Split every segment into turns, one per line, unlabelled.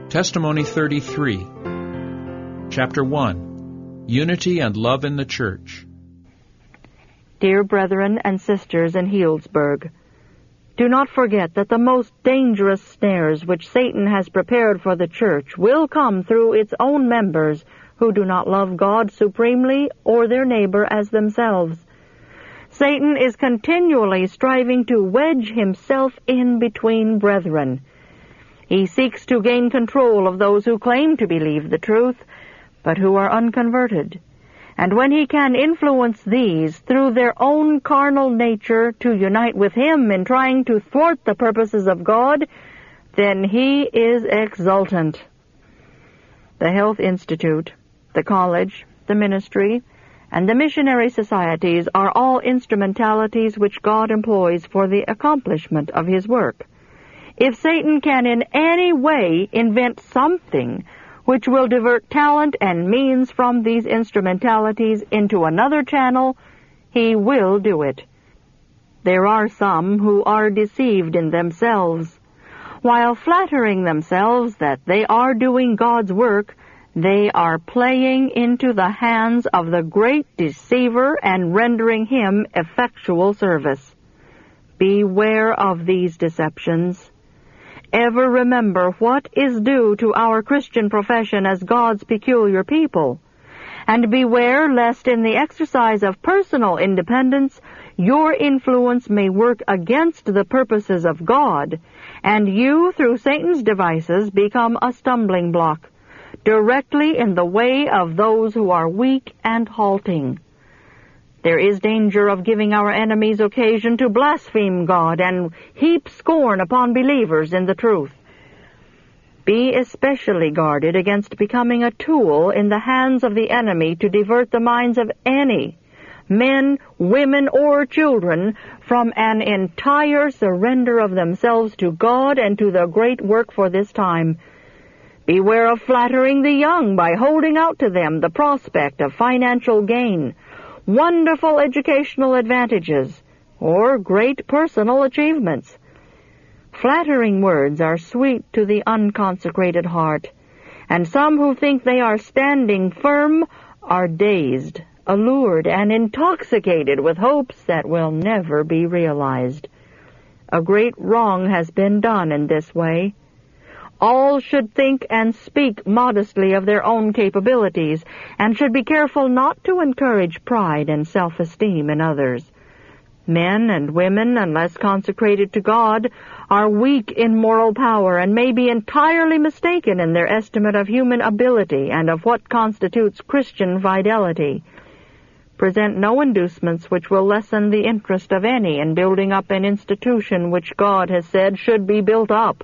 Testimony 33, Chapter 1, Unity and Love in the Church.
Dear brethren and sisters in Healdsburg, do not forget that the most dangerous snares which Satan has prepared for the church will come through its own members who do not love God supremely or their neighbor as themselves. Satan is continually striving to wedge himself in between brethren. He seeks to gain control of those who claim to believe the truth, but who are unconverted. And when he can influence these through their own carnal nature to unite with him in trying to thwart the purposes of God, then he is exultant. The Health Institute, the college, the ministry, and the missionary societies are all instrumentalities which God employs for the accomplishment of his work. If Satan can in any way invent something which will divert talent and means from these instrumentalities into another channel, he will do it. There are some who are deceived in themselves. While flattering themselves that they are doing God's work, they are playing into the hands of the great deceiver and rendering him effectual service. Beware of these deceptions. Ever remember what is due to our Christian profession as God's peculiar people, and beware lest in the exercise of personal independence your influence may work against the purposes of God, and you, through Satan's devices, become a stumbling block, directly in the way of those who are weak and halting. There is danger of giving our enemies occasion to blaspheme God and heap scorn upon believers in the truth. Be especially guarded against becoming a tool in the hands of the enemy to divert the minds of any, men, women, or children, from an entire surrender of themselves to God and to the great work for this time. Beware of flattering the young by holding out to them the prospect of financial gain, wonderful educational advantages, or great personal achievements. Flattering words are sweet to the unconsecrated heart, and some who think they are standing firm are dazed, allured, and intoxicated with hopes that will never be realized. A great wrong has been done in this way. All should think and speak modestly of their own capabilities, and should be careful not to encourage pride and self-esteem in others. Men and women, unless consecrated to God, are weak in moral power and may be entirely mistaken in their estimate of human ability and of what constitutes Christian fidelity. Present no inducements which will lessen the interest of any in building up an institution which God has said should be built up.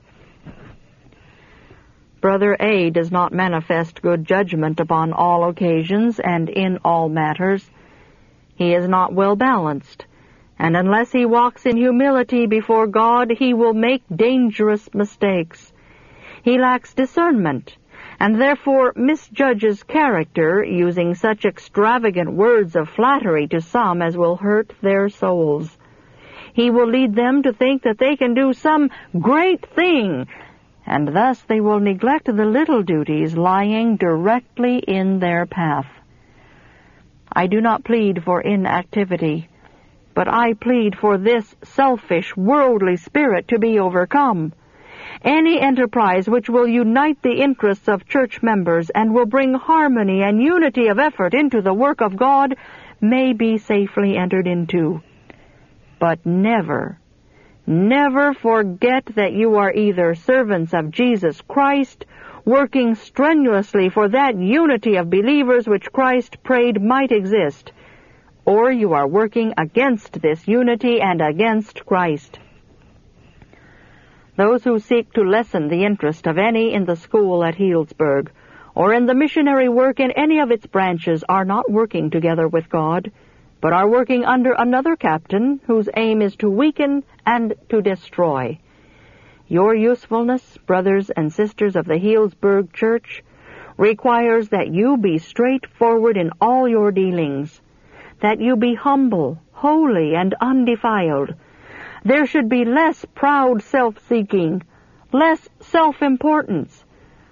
Brother A does not manifest good judgment upon all occasions and in all matters. He is not well balanced, and unless he walks in humility before God, he will make dangerous mistakes. He lacks discernment, and therefore misjudges character, using such extravagant words of flattery to some as will hurt their souls. He will lead them to think that they can do some great thing, and thus they will neglect the little duties lying directly in their path. I do not plead for inactivity, but I plead for this selfish, worldly spirit to be overcome. Any enterprise which will unite the interests of church members and will bring harmony and unity of effort into the work of God may be safely entered into. But never forget that you are either servants of Jesus Christ, working strenuously for that unity of believers which Christ prayed might exist, or you are working against this unity and against Christ. Those who seek to lessen the interest of any in the school at Healdsburg, or in the missionary work in any of its branches, are not working together with God, but are working under another captain whose aim is to weaken and to destroy. Your usefulness, brothers and sisters of the Healdsburg Church, requires that you be straightforward in all your dealings, that you be humble, holy, and undefiled. There should be less proud self-seeking, less self-importance,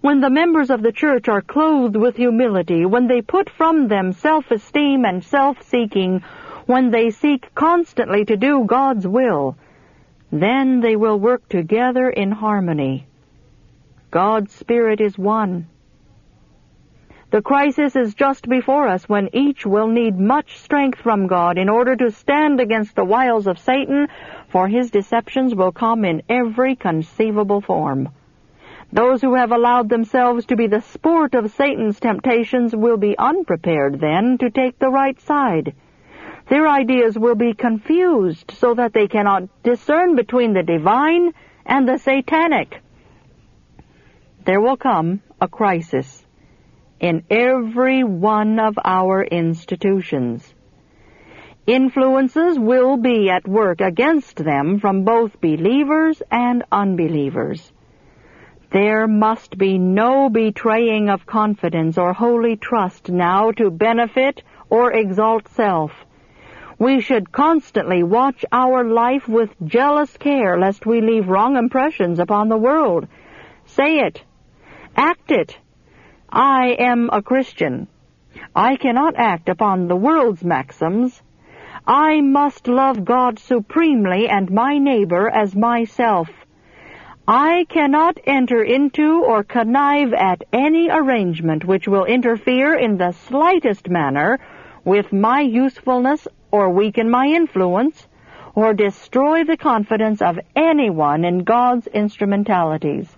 When the members of the church are clothed with humility, when they put from them self-esteem and self-seeking, when they seek constantly to do God's will, then they will work together in harmony. God's Spirit is one. The crisis is just before us when each will need much strength from God in order to stand against the wiles of Satan, for his deceptions will come in every conceivable form. Those who have allowed themselves to be the sport of Satan's temptations will be unprepared then to take the right side. Their ideas will be confused so that they cannot discern between the divine and the satanic. There will come a crisis in every one of our institutions. Influences will be at work against them from both believers and unbelievers. There must be no betraying of confidence or holy trust now to benefit or exalt self. We should constantly watch our life with jealous care lest we leave wrong impressions upon the world. Say it. Act it. I am a Christian. I cannot act upon the world's maxims. I must love God supremely and my neighbor as myself. I cannot enter into or connive at any arrangement which will interfere in the slightest manner with my usefulness or weaken my influence or destroy the confidence of anyone in God's instrumentalities.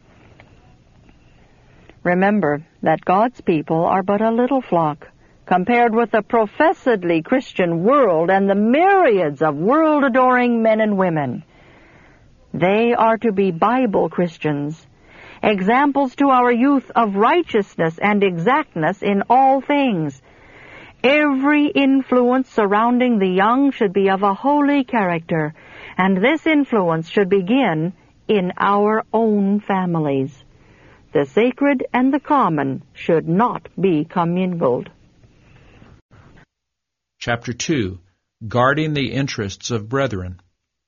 Remember that God's people are but a little flock compared with the professedly Christian world and the myriads of world-adoring men and women. They are to be Bible Christians, examples to our youth of righteousness and exactness in all things. Every influence surrounding the young should be of a holy character, and this influence should begin in our own families. The sacred and the common should not be commingled.
Chapter 2. Guarding the Interests of Brethren.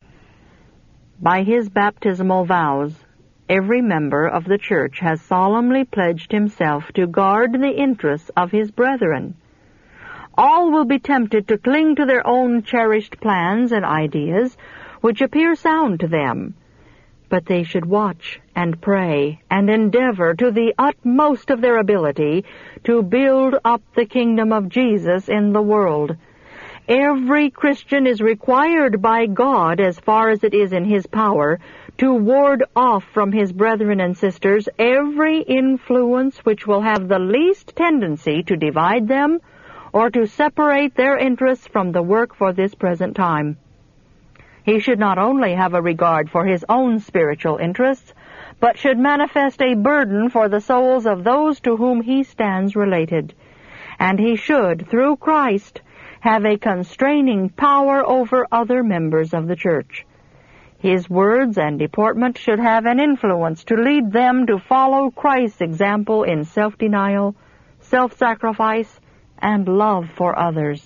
By his baptismal vows, every member of the church has solemnly pledged himself to guard the interests of his brethren. All will be tempted to cling to their own cherished plans and ideas, which appear sound to them. But they should watch and pray and endeavor to the utmost of their ability to build up the kingdom of Jesus in the world. Every Christian is required by God, as far as it is in his power, to ward off from his brethren and sisters every influence which will have the least tendency to divide them or to separate their interests from the work for this present time. He should not only have a regard for his own spiritual interests, but should manifest a burden for the souls of those to whom he stands related. And he should, through Christ, have a constraining power over other members of the church. His words and deportment should have an influence to lead them to follow Christ's example in self-denial, self-sacrifice, and love for others.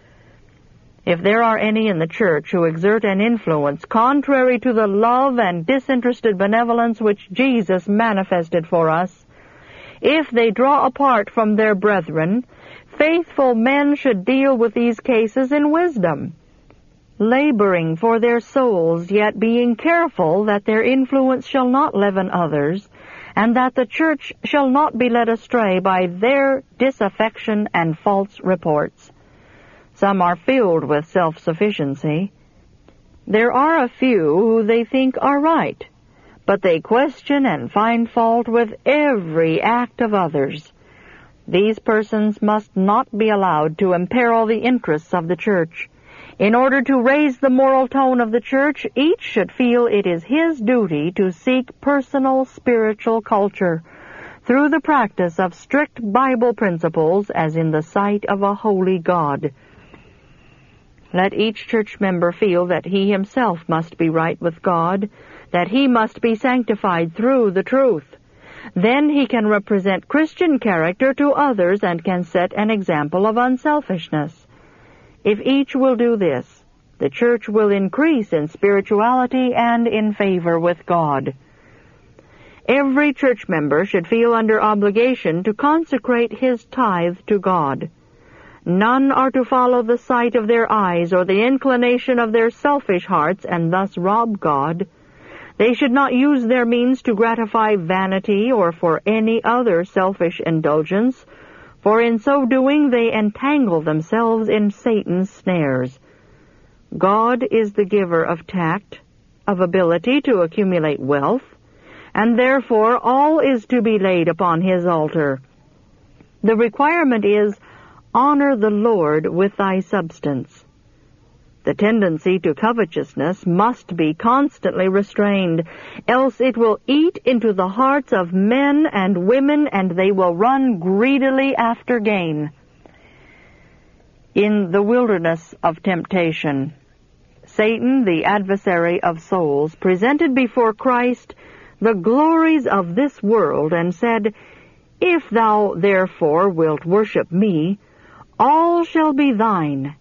If there are any in the church who exert an influence contrary to the love and disinterested benevolence which Jesus manifested for us, if they draw apart from their brethren, faithful men should deal with these cases in wisdom, laboring for their souls, yet being careful that their influence shall not leaven others, and that the church shall not be led astray by their disaffection and false reports. Some are filled with self-sufficiency. There are a few who they think are right, but they question and find fault with every act of others. These persons must not be allowed to imperil the interests of the church. In order to raise the moral tone of the church, each should feel it is his duty to seek personal spiritual culture through the practice of strict Bible principles as in the sight of a holy God. Let each church member feel that he himself must be right with God, that he must be sanctified through the truth. Then he can represent Christian character to others and can set an example of unselfishness. If each will do this, the church will increase in spirituality and in favor with God. Every church member should feel under obligation to consecrate his tithe to God. None are to follow the sight of their eyes or the inclination of their selfish hearts and thus rob God. They should not use their means to gratify vanity or for any other selfish indulgence, for in so doing they entangle themselves in Satan's snares. God is the giver of tact, of ability to accumulate wealth, and therefore all is to be laid upon his altar. The requirement is, honor the Lord with thy substance. The tendency to covetousness must be constantly restrained, else it will eat into the hearts of men and women, and they will run greedily after gain. In the wilderness of temptation, Satan, the adversary of souls, presented before Christ the glories of this world, and said, If thou therefore wilt worship me, all shall be thine.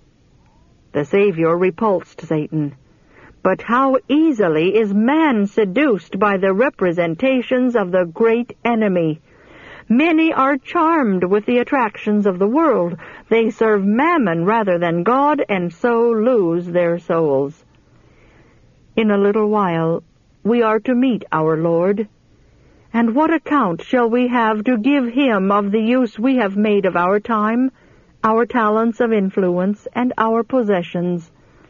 The Savior repulsed Satan. But how easily is man seduced by the representations of the great enemy! Many are charmed with the attractions of the world. They serve mammon rather than God, and so lose their souls. In a little while we are to meet our Lord. And what account shall we have to give him of the use we have made of our time, our talents of influence, and our possessions?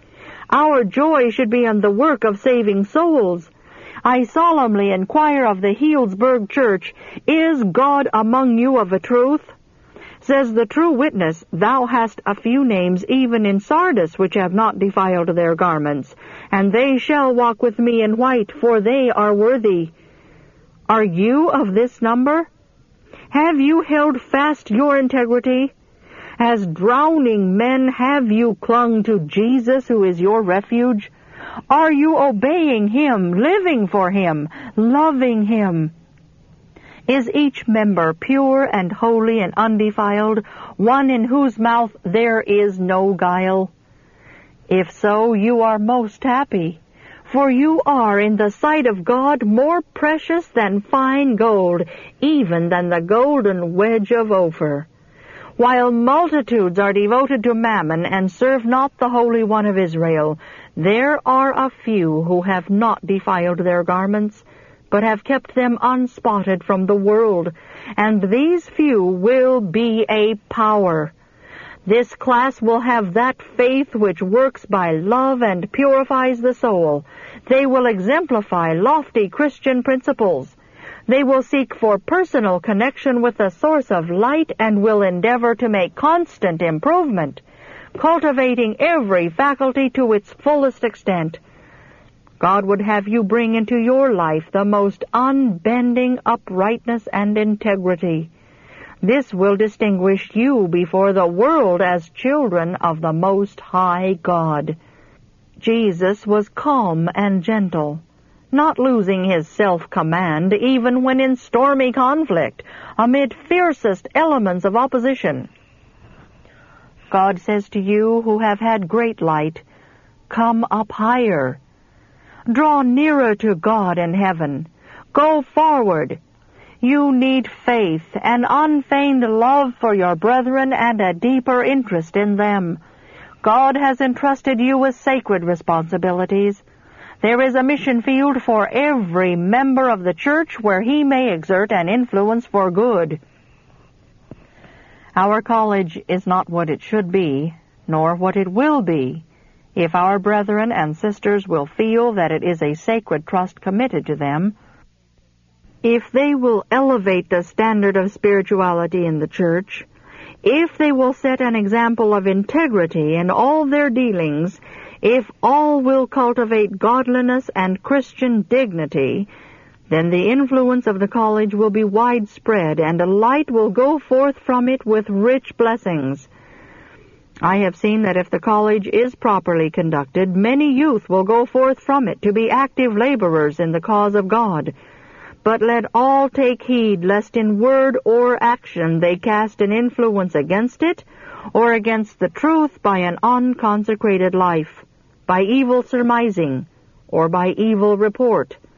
Our joy should be in the work of saving souls. I solemnly inquire of the Healdsburg Church, Is God among you of a truth? Says the true witness, Thou hast a few names even in Sardis which have not defiled their garments, and they shall walk with me in white, for they are worthy. Are you of this number? Have you held fast your integrity? As drowning men, have you clung to Jesus, who is your refuge? Are you obeying him, living for him, loving him? Is each member pure and holy and undefiled, one in whose mouth there is no guile? If so, you are most happy, for you are in the sight of God more precious than fine gold, even than the golden wedge of Ophir. While multitudes are devoted to mammon and serve not the Holy One of Israel, there are a few who have not defiled their garments, but have kept them unspotted from the world, and these few will be a power. This class will have that faith which works by love and purifies the soul. They will exemplify lofty Christian principles. They will seek for personal connection with the source of light and will endeavor to make constant improvement, cultivating every faculty to its fullest extent. God would have you bring into your life the most unbending uprightness and integrity. This will distinguish you before the world as children of the Most High God. Jesus was calm and gentle, not losing his self-command even when in stormy conflict, amid fiercest elements of opposition. God says to you who have had great light, Come up higher. Draw nearer to God in heaven. Go forward. You need faith, an unfeigned love for your brethren, and a deeper interest in them. God has entrusted you with sacred responsibilities. There is a mission field for every member of the church where he may exert an influence for good. Our college is not what it should be, nor what it will be, if our brethren and sisters will feel that it is a sacred trust committed to them. If they will elevate the standard of spirituality in the church, if they will set an example of integrity in all their dealings, if all will cultivate godliness and Christian dignity, then the influence of the college will be widespread, and a light will go forth from it with rich blessings. I have seen that if the college is properly conducted, many youth will go forth from it to be active laborers in the cause of God. But let all take heed lest in word or action they cast an influence against it, or against the truth by an unconsecrated life, by evil surmising, or by evil report.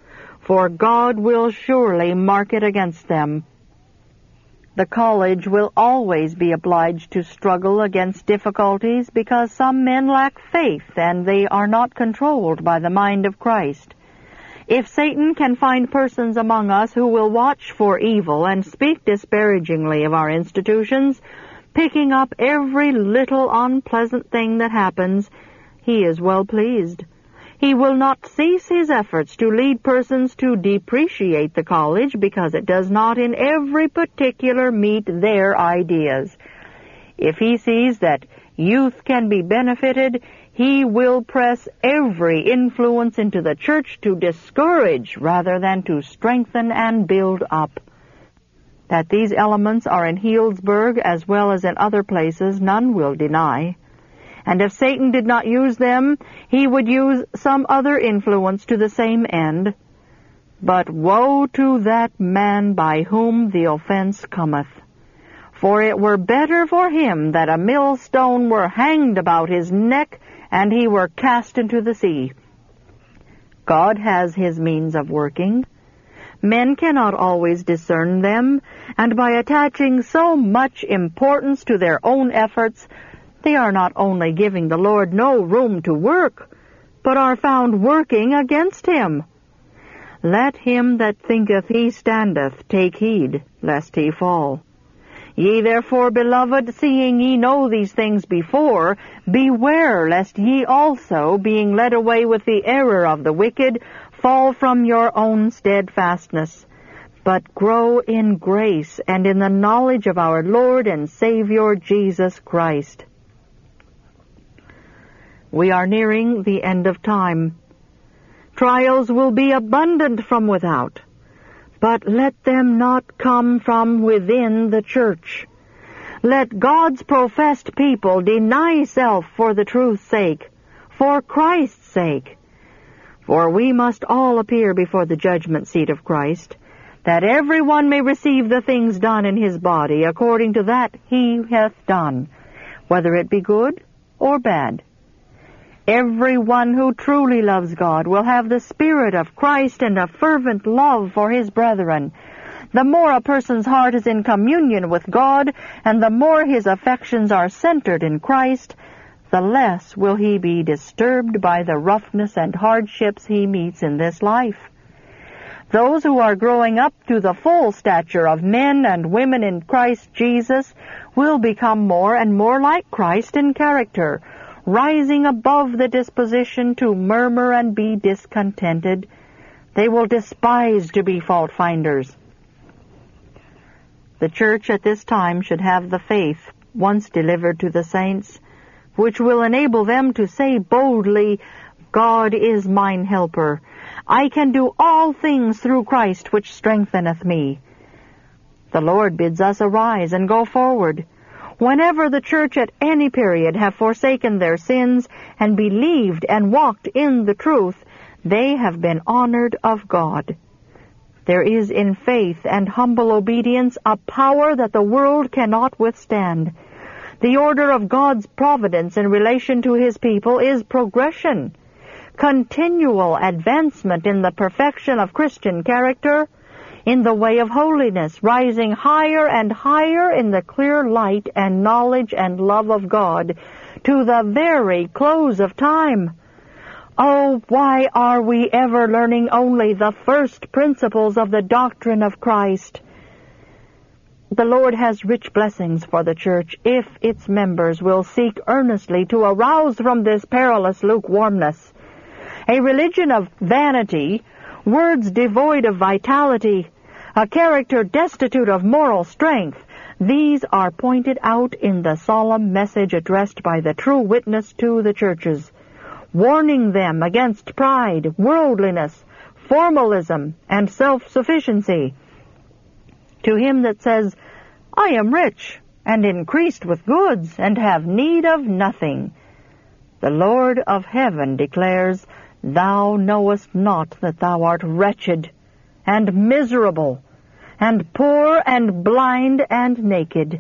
for God will surely mark it against them. The college will always be obliged to struggle against difficulties because some men lack faith and they are not controlled by the mind of Christ. If Satan can find persons among us who will watch for evil and speak disparagingly of our institutions, picking up every little unpleasant thing that happens, he is well pleased. He will not cease his efforts to lead persons to depreciate the college because it does not in every particular meet their ideas. If he sees that youth can be benefited, he will press every influence into the church to discourage rather than to strengthen and build up. That these elements are in Healdsburg as well as in other places, none will deny. And if Satan did not use them, he would use some other influence to the same end. But woe to that man by whom the offense cometh. For it were better for him that a millstone were hanged about his neck, and he were cast into the sea. God has his means of working. Men cannot always discern them, and by attaching so much importance to their own efforts, they are not only giving the Lord no room to work, but are found working against him. Let him that thinketh he standeth take heed, lest he fall. Ye therefore, beloved, seeing ye know these things before, beware lest ye also, being led away with the error of the wicked, fall from your own steadfastness, but grow in grace and in the knowledge of our Lord and Savior Jesus Christ. We are nearing the end of time. Trials will be abundant from without, but let them not come from within the church. Let God's professed people deny self for the truth's sake, for Christ's sake. For we must all appear before the judgment seat of Christ, that every one may receive the things done in his body according to that he hath done, whether it be good or bad. Every one who truly loves God will have the Spirit of Christ and a fervent love for his brethren. The more a person's heart is in communion with God, and the more his affections are centered in Christ, the less will he be disturbed by the roughness and hardships he meets in this life. Those who are growing up to the full stature of men and women in Christ Jesus will become more and more like Christ in character, rising above the disposition to murmur and be discontented. They will despise to be fault-finders. The church at this time should have the faith once delivered to the saints, which will enable them to say boldly, God is mine helper. I can do all things through Christ which strengtheneth me. The Lord bids us arise and go forward. Whenever the church at any period have forsaken their sins and believed and walked in the truth, they have been honored of God. There is in faith and humble obedience a power that the world cannot withstand. The order of God's providence in relation to his people is progression, continual advancement in the perfection of Christian character, in the way of holiness, rising higher and higher in the clear light and knowledge and love of God, to the very close of time. Oh, why are we ever learning only the first principles of the doctrine of Christ? The Lord has rich blessings for the church if its members will seek earnestly to arouse from this perilous lukewarmness. A religion of vanity, words devoid of vitality, a character destitute of moral strength, these are pointed out in the solemn message addressed by the true witness to the churches, warning them against pride, worldliness, formalism, and self-sufficiency. To him that says, I am rich, and increased with goods, and have need of nothing, the Lord of heaven declares, Thou knowest not that thou art wretched, and miserable, and poor, and blind, and naked.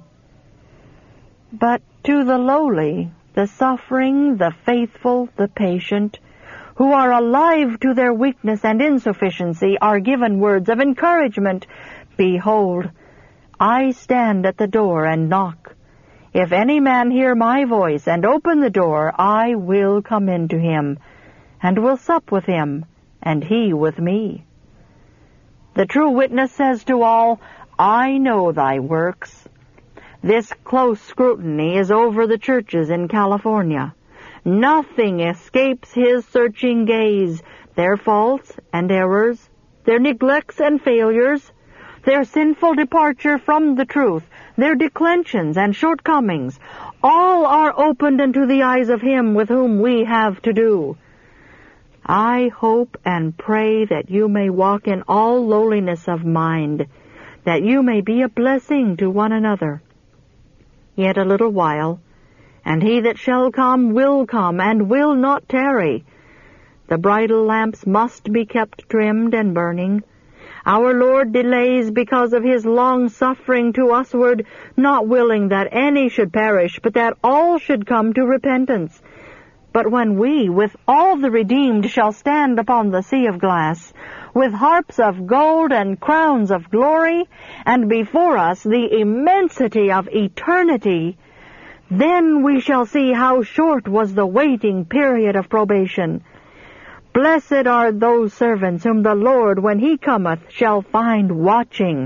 But to the lowly, the suffering, the faithful, the patient, who are alive to their weakness and insufficiency, are given words of encouragement. Behold, I stand at the door and knock. If any man hear my voice and open the door, I will come in to him, and will sup with him, and he with me. The true witness says to all, I know thy works. This close scrutiny is over the churches in California. Nothing escapes his searching gaze, their faults and errors, their neglects and failures, their sinful departure from the truth, their declensions and shortcomings, all are opened unto the eyes of him with whom we have to do. I hope and pray that you may walk in all lowliness of mind, that you may be a blessing to one another. Yet a little while, and he that shall come will come, and will not tarry. The bridal lamps must be kept trimmed and burning. Our Lord delays because of his long-suffering to usward, not willing that any should perish, but that all should come to repentance. But when we, with all the redeemed, shall stand upon the sea of glass, with harps of gold and crowns of glory, and before us the immensity of eternity, then we shall see how short was the waiting period of probation. Blessed are those servants whom the Lord, when he cometh, shall find watching.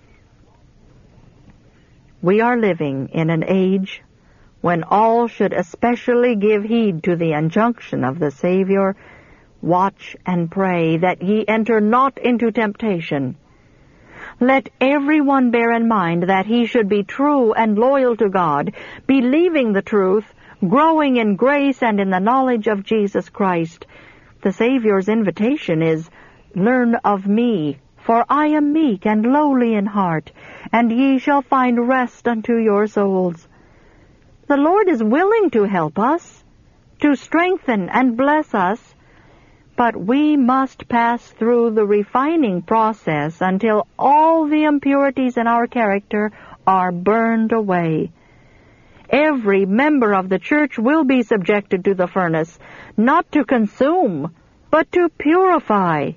We are living in an age when all should especially give heed to the injunction of the Savior, watch and pray, that ye enter not into temptation. Let every one bear in mind that he should be true and loyal to God, believing the truth, growing in grace and in the knowledge of Jesus Christ. The Savior's invitation is, Learn of me, for I am meek and lowly in heart, and ye shall find rest unto your souls. The Lord is willing to help us, to strengthen and bless us, but we must pass through the refining process until all the impurities in our character are burned away. Every member of the church will be subjected to the furnace, not to consume, but to purify.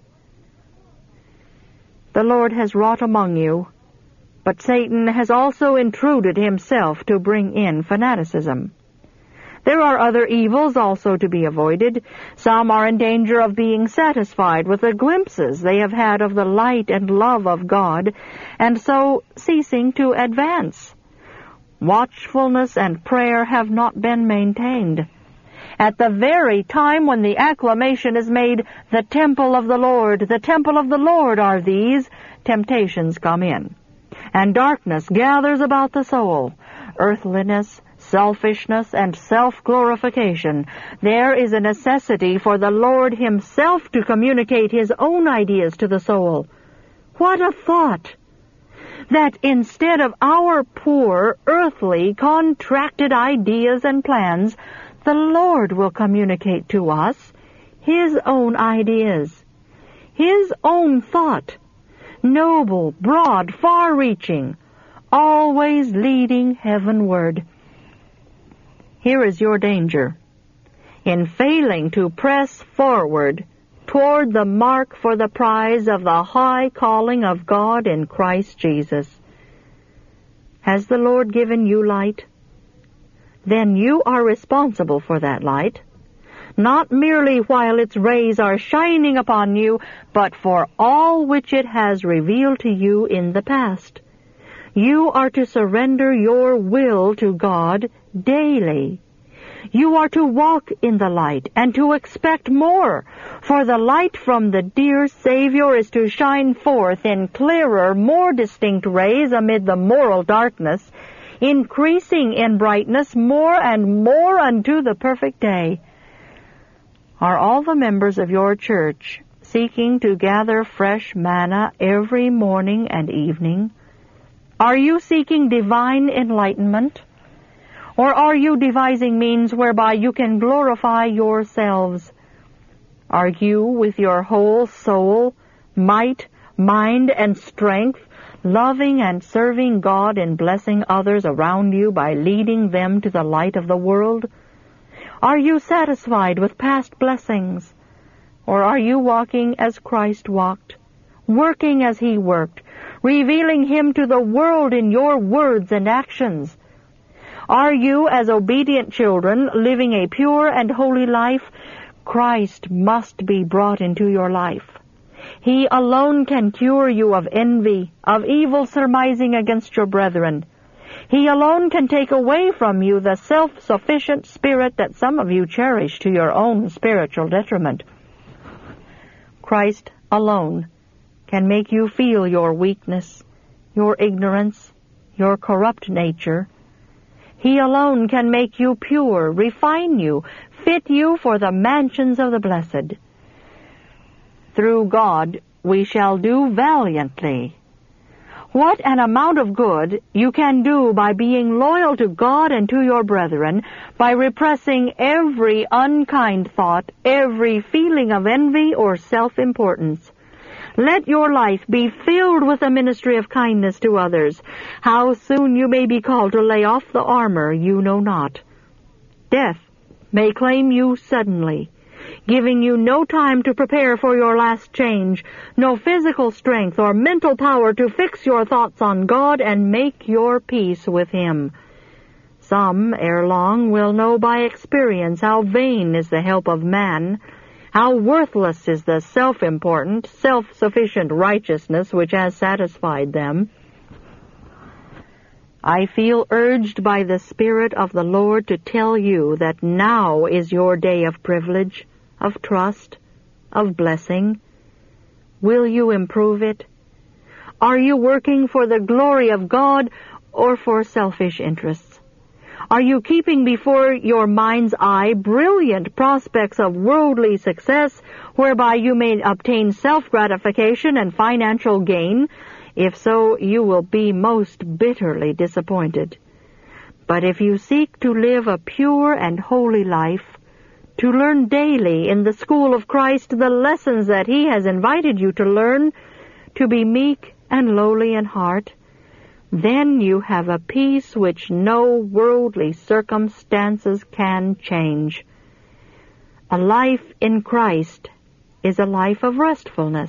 The Lord has wrought among you, but Satan has also intruded himself to bring in fanaticism. There are other evils also to be avoided. Some are in danger of being satisfied with the glimpses they have had of the light and love of God, and so ceasing to advance. Watchfulness and prayer have not been maintained. At the very time when the acclamation is made, the temple of the Lord are these, temptations come in, and darkness gathers about the soul, earthliness, selfishness, and self-glorification. There is a necessity for the Lord himself to communicate his own ideas to the soul. What a thought! That instead of our poor, earthly, contracted ideas and plans, the Lord will communicate to us his own ideas, his own thought, noble, broad, far-reaching, always leading heavenward. Here is your danger. In failing to press forward toward the mark for the prize of the high calling of God in Christ Jesus. Has the Lord given you light? Then you are responsible for that light, not merely while its rays are shining upon you, but for all which it has revealed to you in the past. You are to surrender your will to God daily. You are to walk in the light and to expect more, for the light from the dear Savior is to shine forth in clearer, more distinct rays amid the moral darkness, increasing in brightness more and more unto the perfect day. Are all the members of your church seeking to gather fresh manna every morning and evening? Are you seeking divine enlightenment? Or are you devising means whereby you can glorify yourselves? Are you, with your whole soul, might, mind, and strength, loving and serving God and blessing others around you by leading them to the light of the world? Are you satisfied with past blessings? Or are you walking as Christ walked, working as He worked, revealing Him to the world in your words and actions? Are you, as obedient children, living a pure and holy life? Christ must be brought into your life. He alone can cure you of envy, of evil surmising against your brethren. He alone can take away from you the self-sufficient spirit that some of you cherish to your own spiritual detriment. Christ alone can make you feel your weakness, your ignorance, your corrupt nature. He alone can make you pure, refine you, fit you for the mansions of the blessed. Through God we shall do valiantly. What an amount of good you can do by being loyal to God and to your brethren, by repressing every unkind thought, every feeling of envy or self-importance. Let your life be filled with the ministry of kindness to others. How soon you may be called to lay off the armor you know not. Death may claim you suddenly, giving you no time to prepare for your last change, no physical strength or mental power to fix your thoughts on God and make your peace with Him. Some, ere long, will know by experience how vain is the help of man, how worthless is the self-important, self-sufficient righteousness which has satisfied them. I feel urged by the Spirit of the Lord to tell you that now is your day of privilege, of trust, of blessing. Will you improve it? Are you working for the glory of God or for selfish interests? Are you keeping before your mind's eye brilliant prospects of worldly success whereby you may obtain self-gratification and financial gain? If so, you will be most bitterly disappointed. But if you seek to live a pure and holy life, to learn daily in the school of Christ the lessons that He has invited you to learn, to be meek and lowly in heart, then you have a peace which no worldly circumstances can change. A life in Christ is a life of restfulness.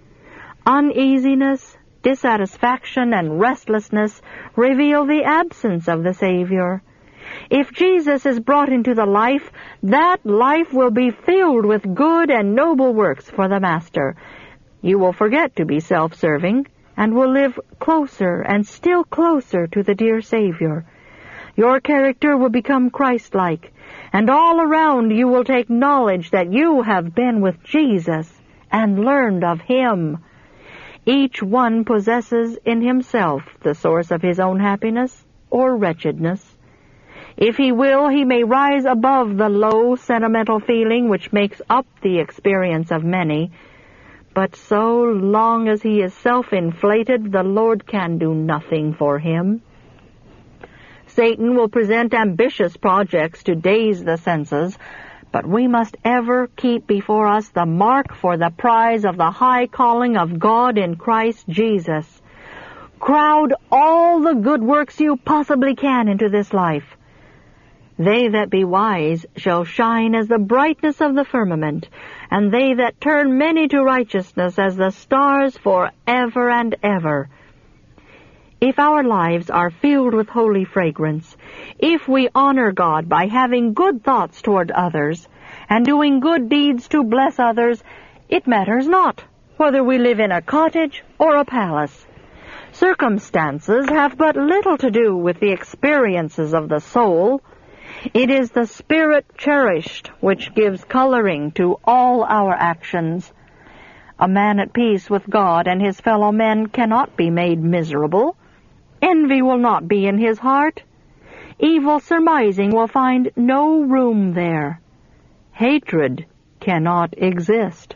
Uneasiness, dissatisfaction, and restlessness reveal the absence of the Savior. If Jesus is brought into the life, that life will be filled with good and noble works for the Master. You will forget to be self-serving, and will live closer and still closer to the dear Savior. Your character will become Christ-like, and all around you will take knowledge that you have been with Jesus and learned of Him. Each one possesses in himself the source of his own happiness or wretchedness. If he will, he may rise above the low sentimental feeling which makes up the experience of many. But so long as he is self-inflated, the Lord can do nothing for him. Satan will present ambitious projects to daze the senses, but we must ever keep before us the mark for the prize of the high calling of God in Christ Jesus. Crowd all the good works you possibly can into this life. They that be wise shall shine as the brightness of the firmament, and they that turn many to righteousness as the stars for ever and ever. If our lives are filled with holy fragrance, if we honor God by having good thoughts toward others, and doing good deeds to bless others, it matters not whether we live in a cottage or a palace. Circumstances have but little to do with the experiences of the soul. It is the spirit cherished which gives coloring to all our actions. A man at peace with God and his fellow men cannot be made miserable. Envy will not be in his heart. Evil surmising will find no room there. Hatred cannot exist.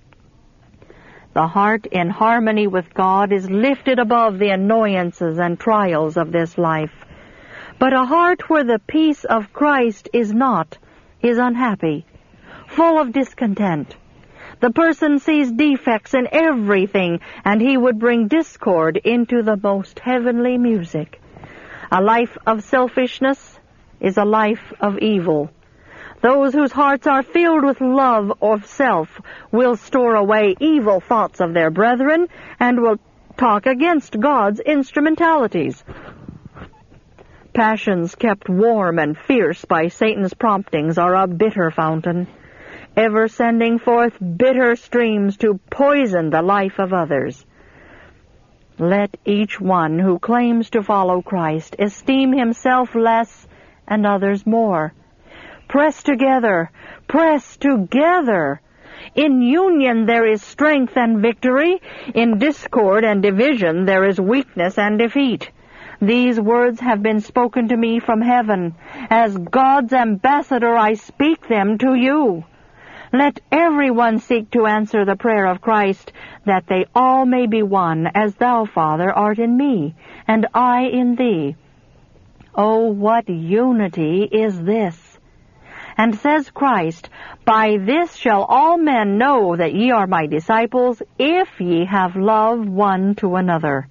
The heart in harmony with God is lifted above the annoyances and trials of this life. But a heart where the peace of Christ is not, is unhappy, full of discontent. The person sees defects in everything, and he would bring discord into the most heavenly music. A life of selfishness is a life of evil. Those whose hearts are filled with love of self will store away evil thoughts of their brethren and will talk against God's instrumentalities. Passions kept warm and fierce by Satan's promptings are a bitter fountain, ever sending forth bitter streams to poison the life of others. Let each one who claims to follow Christ esteem himself less and others more. Press together, press together. In union there is strength and victory. In discord and division there is weakness and defeat. These words have been spoken to me from heaven. As God's ambassador I speak them to you. Let everyone seek to answer the prayer of Christ, that they all may be one, as thou, Father, art in me, and I in thee. Oh, what unity is this! And says Christ, By this shall all men know that ye are my disciples, if ye have love one to another.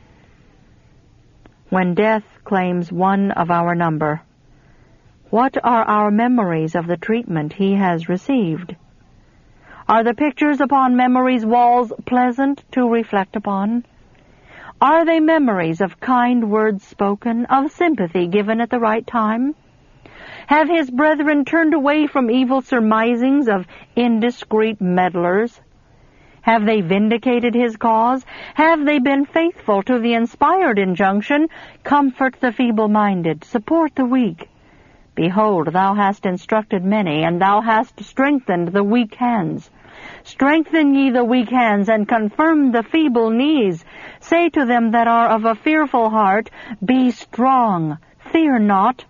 When death claims one of our number, what are our memories of the treatment he has received? Are the pictures upon memory's walls pleasant to reflect upon? Are they memories of kind words spoken, of sympathy given at the right time? Have his brethren turned away from evil surmisings of indiscreet meddlers? Have they vindicated his cause? Have they been faithful to the inspired injunction, comfort the feeble-minded, support the weak? Behold, thou hast instructed many, and thou hast strengthened the weak hands. Strengthen ye the weak hands, and confirm the feeble knees. Say to them that are of a fearful heart, Be strong, fear not.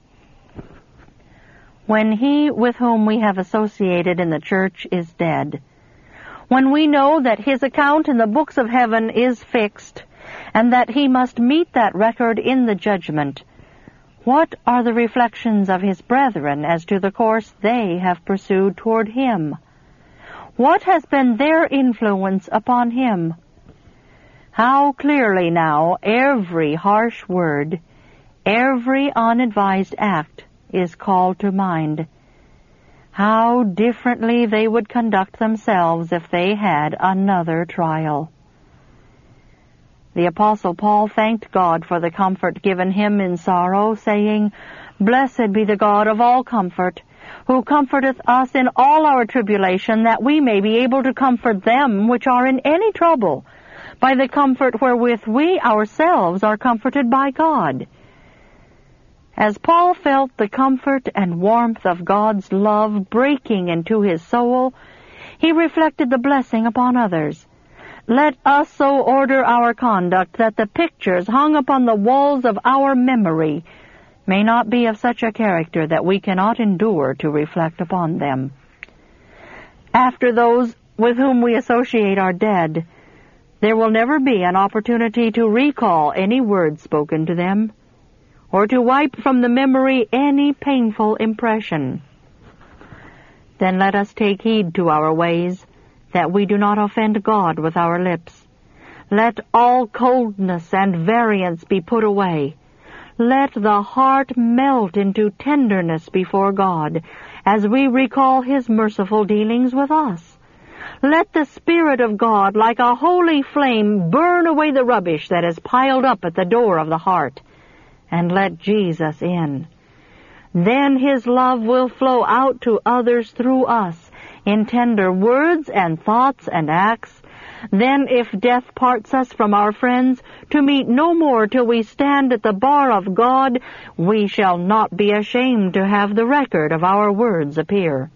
When he with whom we have associated in the church is dead, when we know that his account in the books of heaven is fixed, and that he must meet that record in the judgment, what are the reflections of his brethren as to the course they have pursued toward him? What has been their influence upon him? How clearly now every harsh word, every unadvised act is called to mind. How differently they would conduct themselves if they had another trial. The Apostle Paul thanked God for the comfort given him in sorrow, saying, Blessed be the God of all comfort, who comforteth us in all our tribulation, that we may be able to comfort them which are in any trouble, by the comfort wherewith we ourselves are comforted by God. As Paul felt the comfort and warmth of God's love breaking into his soul, he reflected the blessing upon others. Let us so order our conduct that the pictures hung upon the walls of our memory may not be of such a character that we cannot endure to reflect upon them. After those with whom we associate are dead, there will never be an opportunity to recall any words spoken to them, or to wipe from the memory any painful impression. Then let us take heed to our ways, that we do not offend God with our lips. Let all coldness and variance be put away. Let the heart melt into tenderness before God, as we recall his merciful dealings with us. Let the Spirit of God, like a holy flame, burn away the rubbish that is piled up at the door of the heart, and let Jesus in. Then his love will flow out to others through us, in tender words and thoughts and acts. Then if death parts us from our friends, to meet no more till we stand at the bar of God, we shall not be ashamed to have the record of our words appear.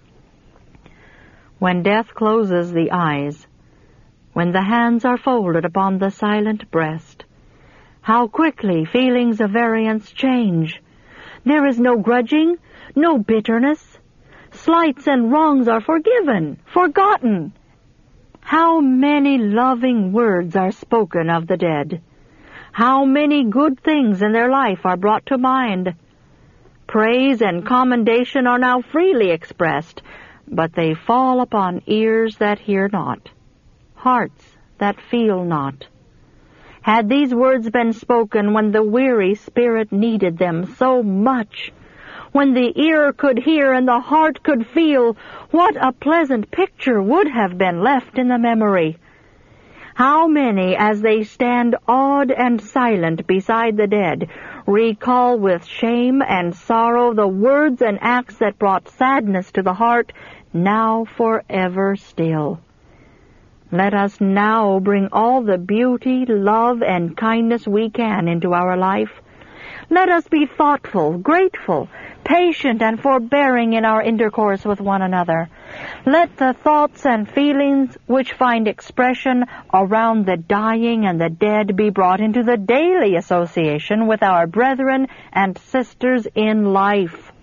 When death closes the eyes, when the hands are folded upon the silent breast, how quickly feelings of variance change. There is no grudging, no bitterness. Slights and wrongs are forgiven, forgotten. How many loving words are spoken of the dead. How many good things in their life are brought to mind. Praise and commendation are now freely expressed, but they fall upon ears that hear not, hearts that feel not. Had these words been spoken when the weary spirit needed them so much, when the ear could hear and the heart could feel, what a pleasant picture would have been left in the memory. How many, as they stand awed and silent beside the dead, recall with shame and sorrow the words and acts that brought sadness to the heart, now forever still. Let us now bring all the beauty, love, and kindness we can into our life. Let us be thoughtful, grateful, patient, and forbearing in our intercourse with one another. Let the thoughts and feelings which find expression around the dying and the dead be brought into the daily association with our brethren and sisters in life.